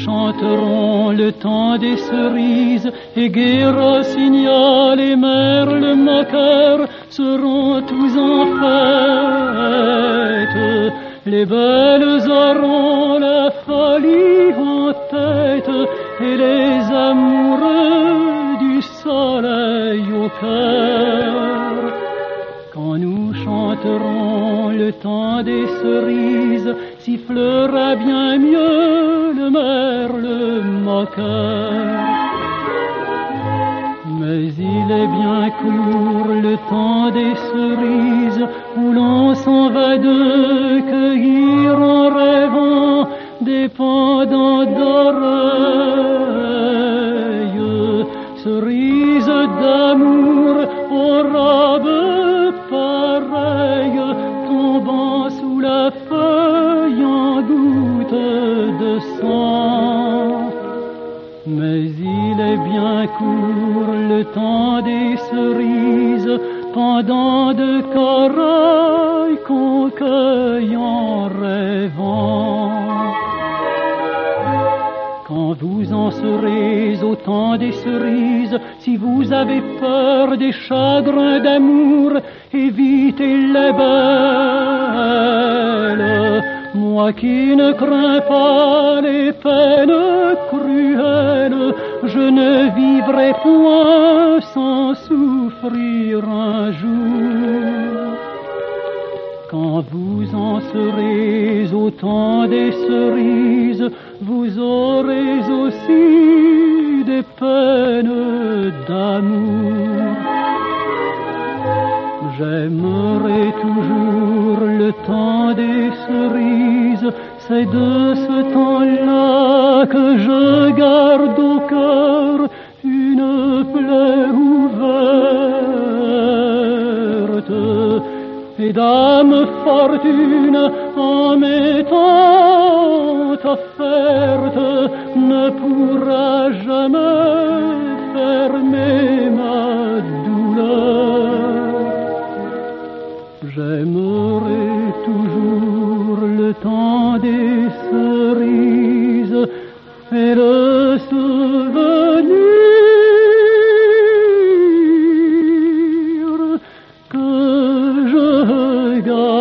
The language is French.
chanterons le temps des cerises, et gai rossignol et merle moqueur seront tous en fête. Les belles auront la folie en tête, et les amoureux du soleil au cœur. Quand nous chanterons le temps des cerises, sifflera bien mieux le merle moqueur. Mais il est bien court le temps des cerises, où l'on s'en va de cueillir en rêvant des pendants d'oreilles, cerises d'amour aux robes pareilles, tombant sous la feuille en gouttes de sang. Mais il est bien court le temps des cerises, pendant de corail qu'on cueille en rêvant. Quand vous en serez au temps des cerises, si vous avez peur des chagrins d'amour, évitez les belles. Moi qui ne crains pas les peines cruelles, je ne vivrai point sans souffrir un jour. Quand vous en serez au temps des cerises, vous aurez aussi des peines d'amour. J'aimerai toujours le temps des cerises, c'est de ce temps-là que je garde au cœur une plaie ouverte. Et dame fortune, en m'étant offerte, ne pourra jamais fermer ma douleur. J'aimerai toujours le temps des cerises et le souvenir que je garde